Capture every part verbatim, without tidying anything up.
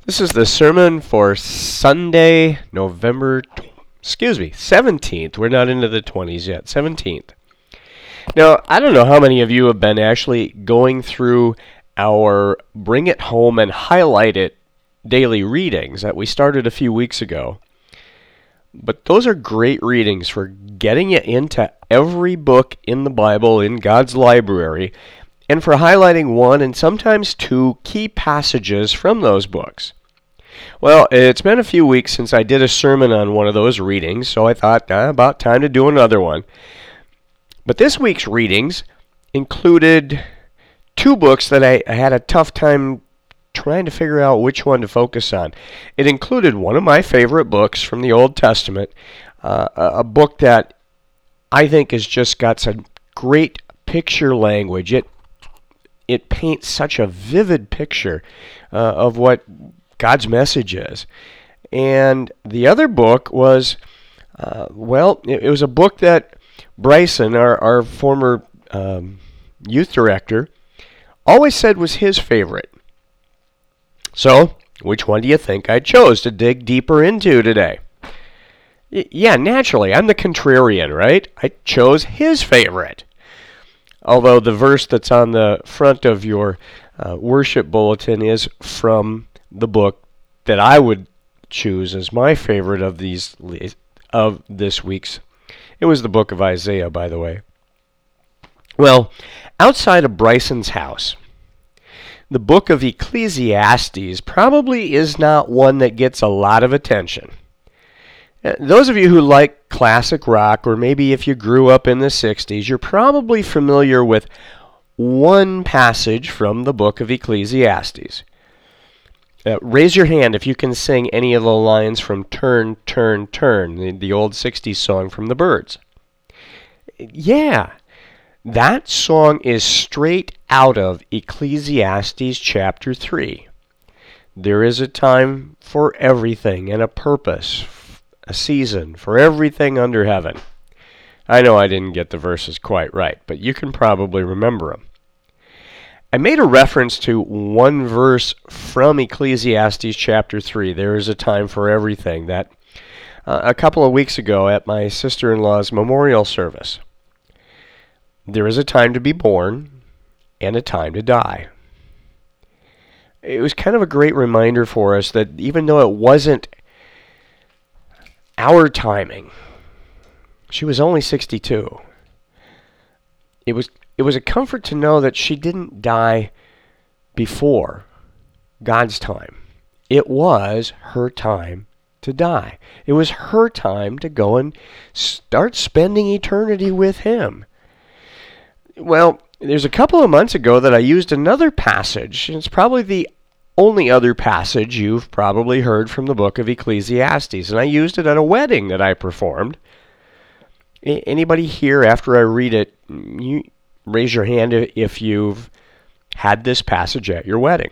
This is the sermon for Sunday, November, excuse me, seventeenth. We're not into the twenties yet, seventeenth. Now, I don't know how many of you have been actually going through our Bring It Home and Highlight It daily readings that we started a few weeks ago. But those are great readings for getting you into every book in the Bible in God's library and for highlighting one and sometimes two key passages from those books. Well, it's been a few weeks since I did a sermon on one of those readings, so I thought, uh, about time to do another one. But this week's readings included two books that I, I had a tough time trying to figure out which one to focus on. It included one of my favorite books from the Old Testament, uh, a, a book that I think has just got some great picture language. It it paints such a vivid picture uh, of what God's message is. And the other book was, uh, well, it, it was a book that Bryson, our, our former um, youth director, always said was his favorite. So, which one do you think I chose to dig deeper into today? Y- yeah, naturally, I'm the contrarian, right? I chose his favorite. Although the verse that's on the front of your uh, worship bulletin is from the book that I would choose as my favorite of these of this week's. It was the book of Isaiah, by the way. Well, outside of Bryson's house, the book of Ecclesiastes probably is not one that gets a lot of attention. Those of you who like classic rock, or maybe if you grew up in the sixties, you're probably familiar with one passage from the book of Ecclesiastes. Uh, raise your hand if you can sing any of the lines from Turn, Turn, Turn, the, the old sixties song from the Byrds. Yeah, that song is straight out of Ecclesiastes chapter three. There is a time for everything and a purpose, a season for everything under heaven. I know I didn't get the verses quite right, but you can probably remember them. I made a reference to one verse from Ecclesiastes chapter three, there is a time for everything, that uh, a couple of weeks ago at my sister-in-law's memorial service. There is a time to be born and a time to die. It was kind of a great reminder for us that even though it wasn't our timing, she was only sixty-two. It was It was a comfort to know that she didn't die before God's time. It was her time to die. It was her time to go and start spending eternity with Him. Well, there's a couple of months ago that I used another passage. It's probably the only other passage you've probably heard from the book of Ecclesiastes, and I used it at a wedding that I performed. Anybody here, after I read it, you raise your hand if you've had this passage at your wedding.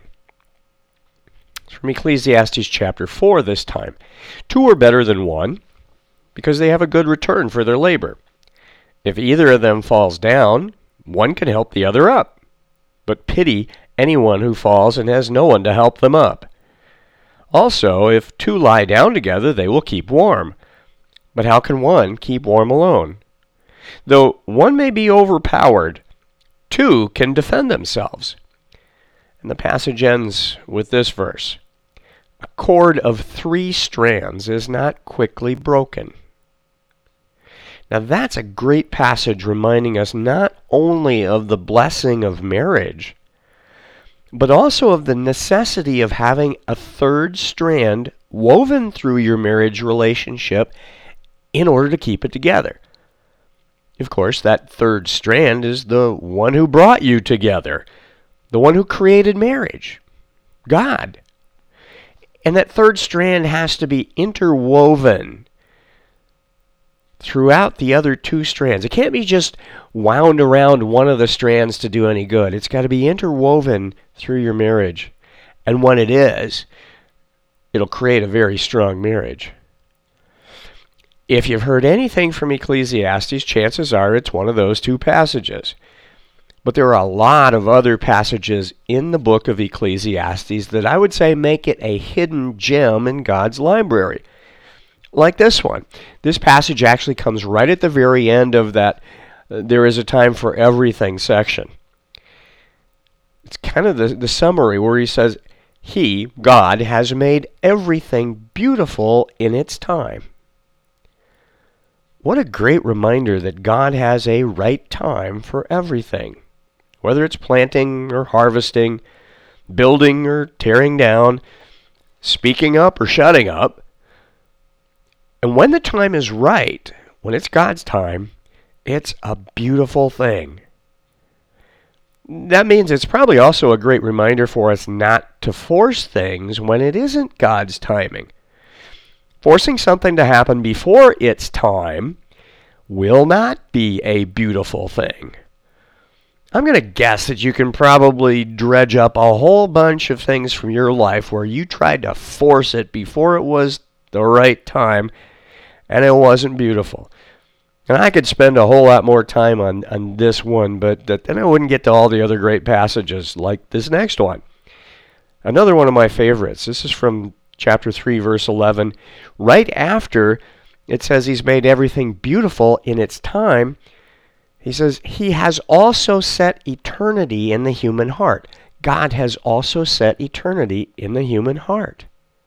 It's from Ecclesiastes chapter four this time. Two are better than one, because they have a good return for their labor. If either of them falls down, one can help the other up. But pity anyone who falls and has no one to help them up. Also, if two lie down together, they will keep warm. But how can one keep warm alone? Though one may be overpowered, two can defend themselves. And the passage ends with this verse. A cord of three strands is not quickly broken. Now that's a great passage reminding us not only of the blessing of marriage, but also of the necessity of having a third strand woven through your marriage relationship in order to keep it together. Of course, that third strand is the one who brought you together, the one who created marriage, God. And that third strand has to be interwoven throughout the other two strands. It can't be just wound around one of the strands to do any good. It's got to be interwoven through your marriage. And when it is, it'll create a very strong marriage. If you've heard anything from Ecclesiastes, chances are it's one of those two passages. But there are a lot of other passages in the book of Ecclesiastes that I would say make it a hidden gem in God's library. Like this one. This passage actually comes right at the very end of that uh, there is a time for everything section. It's kind of the, the summary where he says, He, God, has made everything beautiful in its time. What a great reminder that God has a right time for everything. Whether it's planting or harvesting, building or tearing down, speaking up or shutting up. And when the time is right, when it's God's time, it's a beautiful thing. That means it's probably also a great reminder for us not to force things when it isn't God's timing. Forcing something to happen before its time will not be a beautiful thing. I'm going to guess that you can probably dredge up a whole bunch of things from your life where you tried to force it before it was the right time and it wasn't beautiful. And I could spend a whole lot more time on, on this one, but then I wouldn't get to all the other great passages like this next one. Another one of my favorites. This is from chapter three, verse eleven. Right after it says he's made everything beautiful in its time, he says, He has also set eternity in the human heart. God has also set eternity in the human heart.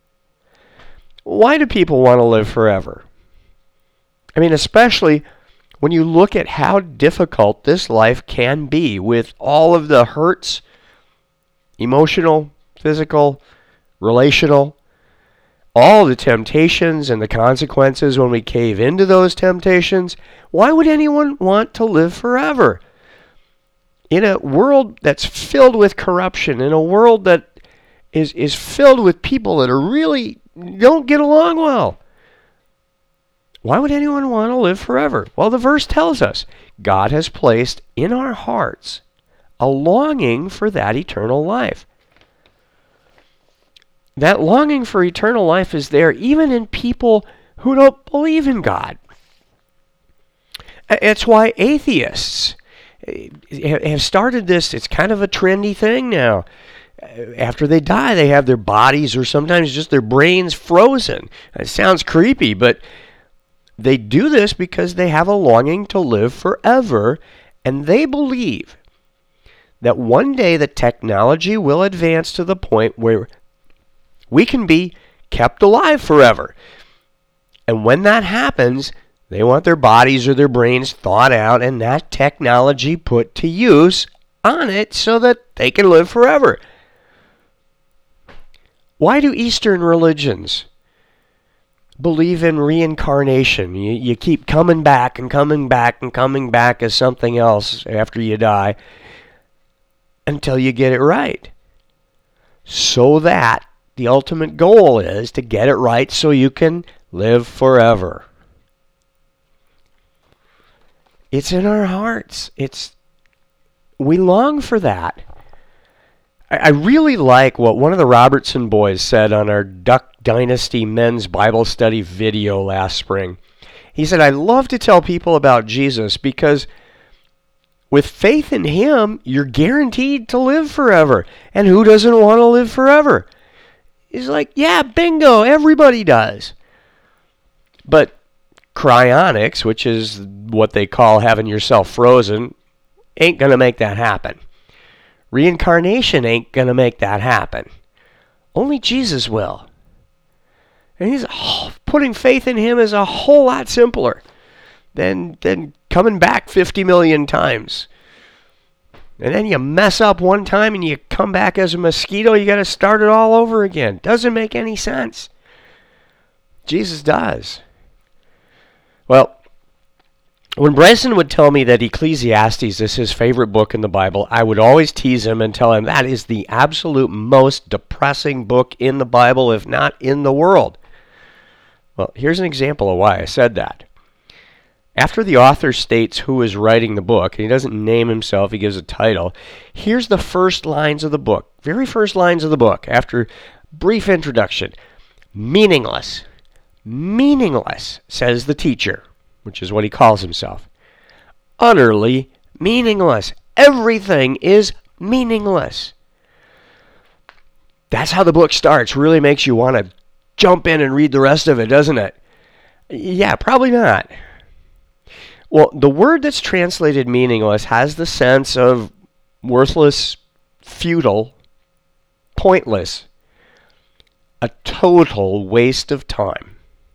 Why do people want to live forever? I mean, especially when you look at how difficult this life can be with all of the hurts, emotional, physical, relational, all the temptations and the consequences when we cave into those temptations. Why would anyone want to live forever? In a world that's filled with corruption, in a world that is, is filled with people that are really don't get along well. Why would anyone want to live forever? Well, the verse tells us God has placed in our hearts a longing for that eternal life. That longing for eternal life is there even in people who don't believe in God. It's why atheists have started this. It's kind of a trendy thing now. After they die, they have their bodies or sometimes just their brains frozen. It sounds creepy, but they do this because they have a longing to live forever, and they believe that one day the technology will advance to the point where we can be kept alive forever. And when that happens, they want their bodies or their brains thawed out and that technology put to use on it so that they can live forever. Why do Eastern religions believe in reincarnation? You, you keep coming back and coming back and coming back as something else after you die until you get it right. So that the ultimate goal is to get it right so you can live forever. It's in our hearts. It's we long for that. I, I really like what one of the Robertson boys said on our Duck Dynasty Men's Bible Study video last spring. He said, I love to tell people about Jesus because with faith in Him, you're guaranteed to live forever. And who doesn't want to live forever? He's like, yeah, bingo, everybody does. But cryonics, which is what they call having yourself frozen, ain't going to make that happen. Reincarnation ain't going to make that happen. Only Jesus will. And he's oh, putting faith in Him is a whole lot simpler than, than coming back fifty million times. And then you mess up one time and you come back as a mosquito, you got to start it all over again. Doesn't make any sense. Jesus does. Well, when Bryson would tell me that Ecclesiastes is his favorite book in the Bible, I would always tease him and tell him that is the absolute most depressing book in the Bible, if not in the world. Well, here's an example of why I said that. After the author states who is writing the book, and he doesn't name himself, he gives a title, here's the first lines of the book, very first lines of the book, after brief introduction. Meaningless. Meaningless, says the teacher, which is what he calls himself. Utterly meaningless. everything is meaningless. That's how the book starts. Really makes you want to jump in and read the rest of it, doesn't it? Yeah, probably not. Well, the word that's translated meaningless has the sense of worthless, futile, pointless, a total waste of time.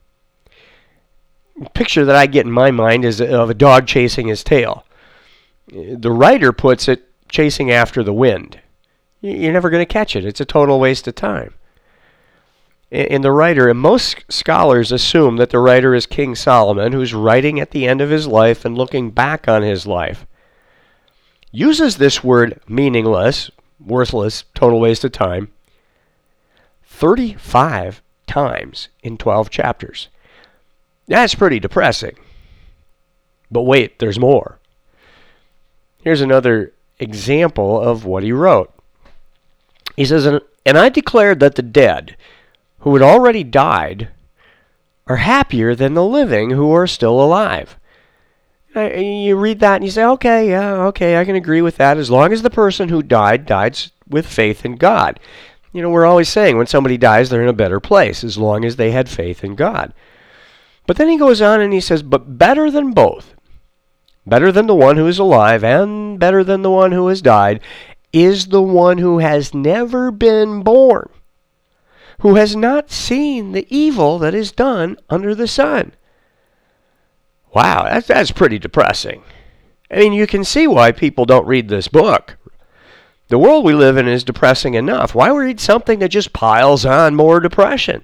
The picture that I get in my mind is of a dog chasing his tail. The writer puts it chasing after the wind. You're never going to catch it. It's a total waste of time. And the writer, and most scholars assume that the writer is King Solomon, who's writing at the end of his life and looking back on his life, uses this word meaningless, worthless, total waste of time, thirty-five times in twelve chapters. That's pretty depressing. But wait, there's more. Here's another example of what he wrote. He says, "And I declared that the dead, who had already died, are happier than the living who are still alive." You read that and you say, okay, yeah, okay, I can agree with that, as long as the person who died died with faith in God. You know, we're always saying when somebody dies, they're in a better place, as long as they had faith in God. But then he goes on and he says, but better than both, better than the one who is alive and better than the one who has died, is the one who has never been born, who has not seen the evil that is done under the sun. Wow, that's, that's pretty depressing. I mean, you can see why people don't read this book. The world we live in is depressing enough. Why read something that just piles on more depression?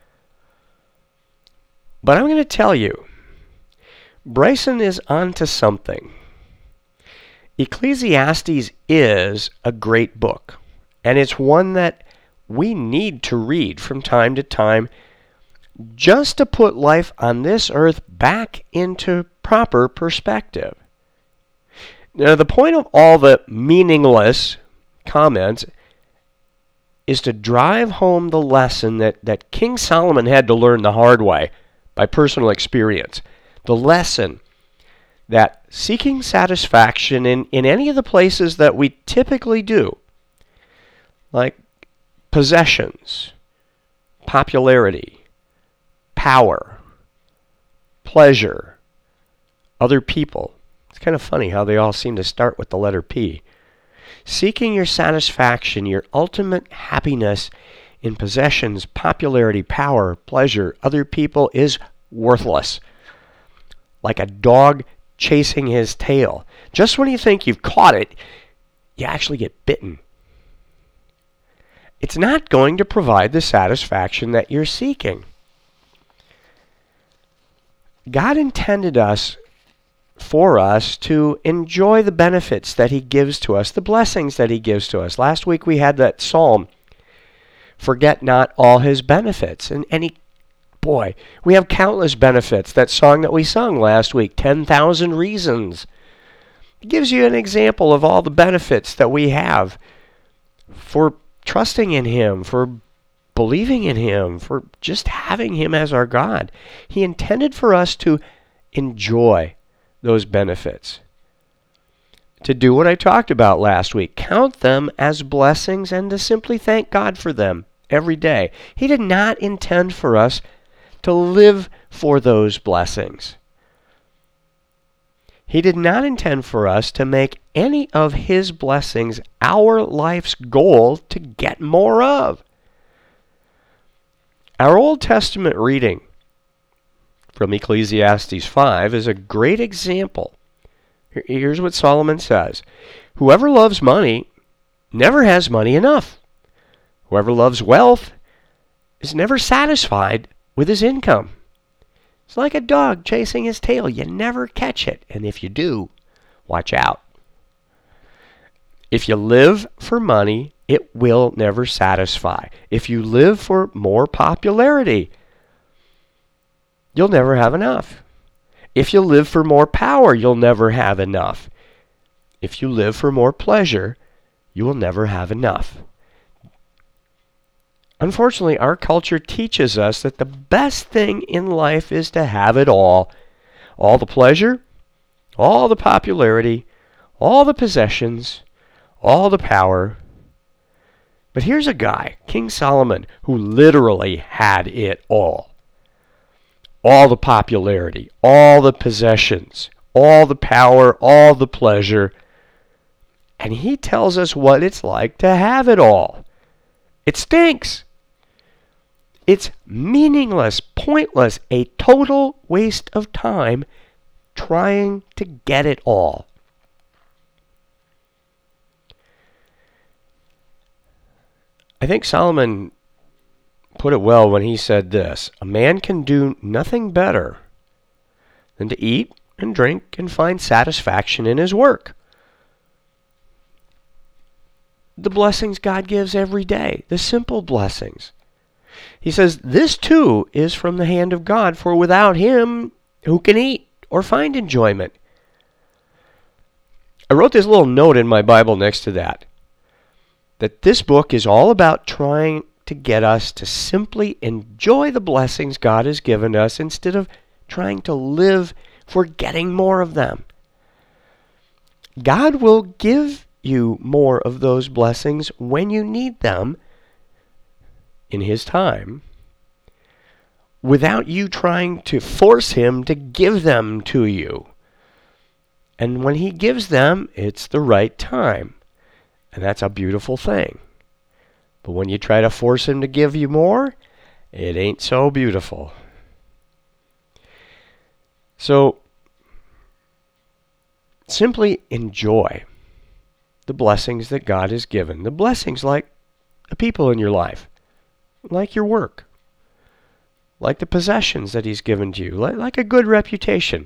But I'm going to tell you, Bryson is onto something. Ecclesiastes is a great book, and it's one that we need to read from time to time just to put life on this earth back into proper perspective. Now, the point of all the meaningless comments is to drive home the lesson that, that King Solomon had to learn the hard way by personal experience. The lesson that seeking satisfaction in, in any of the places that we typically do, like possessions, popularity, power, pleasure, other people. It's kind of funny how they all seem to start with the letter P. Seeking your satisfaction, your ultimate happiness in possessions, popularity, power, pleasure, other people is worthless. Like a dog chasing his tail. Just when you think you've caught it, you actually get bitten. It's not going to provide the satisfaction that you're seeking. God intended us, for us, to enjoy the benefits that He gives to us, the blessings that He gives to us. Last week we had that psalm, forget not all His benefits. And, and he, boy, we have countless benefits. That song that we sung last week, ten thousand Reasons. It gives you an example of all the benefits that we have for trusting in Him, for believing in Him, for just having Him as our God. He intended for us to enjoy those benefits. To do what I talked about last week, count them as blessings and to simply thank God for them every day. He did not intend for us to live for those blessings. He did not intend for us to make any of His blessings our life's goal to get more of. Our Old Testament reading from Ecclesiastes five is a great example. Here's what Solomon says. Whoever loves money never has money enough. Whoever loves wealth is never satisfied with his income. It's like a dog chasing his tail. You never catch it. And if you do, watch out. If you live for money, it will never satisfy. If you live for more popularity, you'll never have enough. If you live for more power, you'll never have enough. If you live for more pleasure, you will never have enough. Unfortunately, our culture teaches us that the best thing in life is to have it all. All the pleasure, all the popularity, all the possessions, all the power. But here's a guy, King Solomon, who literally had it all. All the popularity, all the possessions, all the power, all the pleasure. And he tells us what it's like to have it all. It stinks. It's meaningless, pointless, a total waste of time trying to get it all. I think Solomon put it well when he said this: a man can do nothing better than to eat and drink and find satisfaction in his work. The blessings God gives every day, the simple blessings. He says, this too is from the hand of God, for without him, who can eat or find enjoyment? I wrote this little note in my Bible next to that, that this book is all about trying to get us to simply enjoy the blessings God has given us instead of trying to live for getting more of them. God will give you more of those blessings when you need them in his time, without you trying to force him to give them to you. And when he gives them, it's the right time. And that's a beautiful thing. But when you try to force him to give you more, it ain't so beautiful. So, simply enjoy the blessings that God has given. The blessings like the people in your life, like your work, like the possessions that he's given to you, like, like a good reputation.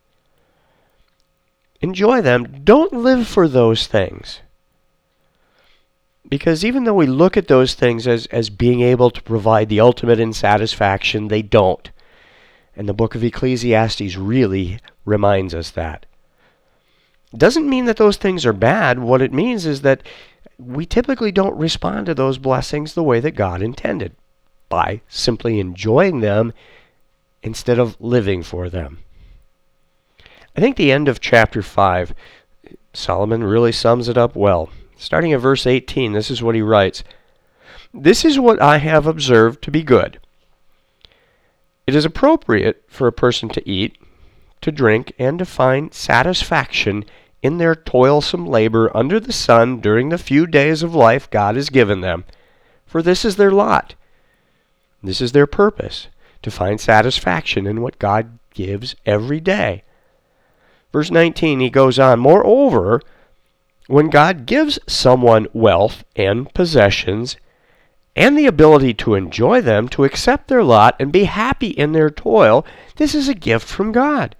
Enjoy them. Don't live for those things. Because even though we look at those things as, as being able to provide the ultimate in satisfaction, they don't. And the book of Ecclesiastes really reminds us that. Doesn't mean that those things are bad. What it means is that we typically don't respond to those blessings the way that God intended, by simply enjoying them instead of living for them. I think the end of chapter five, Solomon really sums it up well. Starting at verse eighteen, this is what he writes. This is what I have observed to be good. It is appropriate for a person to eat, to drink, and to find satisfaction in their toilsome labor under the sun during the few days of life God has given them. For this is their lot. This is their purpose, to find satisfaction in what God gives every day. Verse nineteen, he goes on, moreover, when God gives someone wealth and possessions and the ability to enjoy them, to accept their lot and be happy in their toil, this is a gift from God.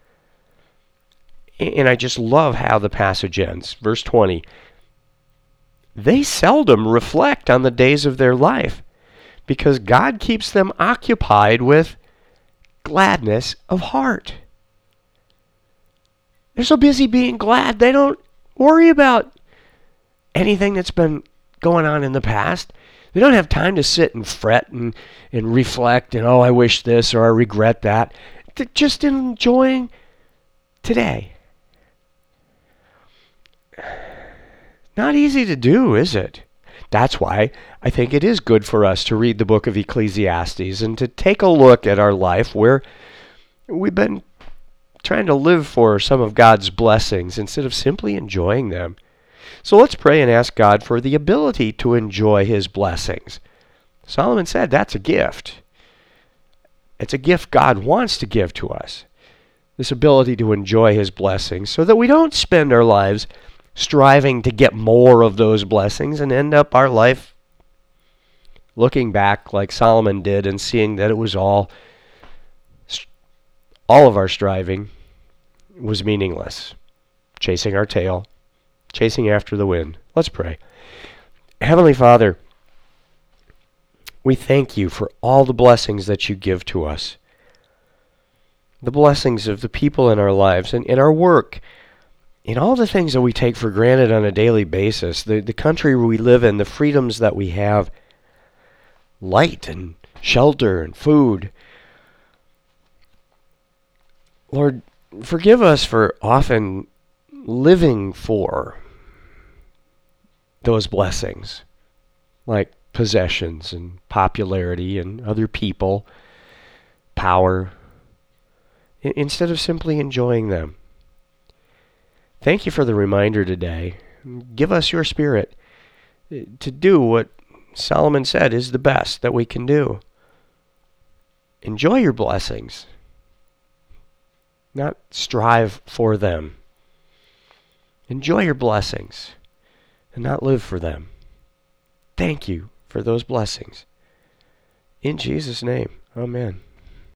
And I just love how the passage ends. Verse twenty, they seldom reflect on the days of their life because God keeps them occupied with gladness of heart. They're so busy being glad, they don't worry about anything that's been going on in the past. They don't have time to sit and fret and, and reflect and, oh, I wish this or I regret that. They're just enjoying today. Not easy to do, is it? That's why I think it is good for us to read the book of Ecclesiastes and to take a look at our life where we've been trying to live for some of God's blessings instead of simply enjoying them. So let's pray and ask God for the ability to enjoy his blessings. Solomon said that's a gift. It's a gift God wants to give to us. This ability to enjoy his blessings so that we don't spend our lives striving to get more of those blessings and end up our life looking back like Solomon did and seeing that it was all, all of our striving was meaningless. Chasing our tail, chasing after the wind. Let's pray. Heavenly Father, we thank you for all the blessings that you give to us. The blessings of the people in our lives and in our work, in all the things that we take for granted on a daily basis, the, the country we live in, the freedoms that we have, light and shelter and food. Lord, forgive us for often living for those blessings, like possessions and popularity and other people, power, i- instead of simply enjoying them. Thank you for the reminder today. Give us your spirit to do what Solomon said is the best that we can do. Enjoy your blessings, not strive for them. Enjoy your blessings and not live for them. Thank you for those blessings. In Jesus' name, amen.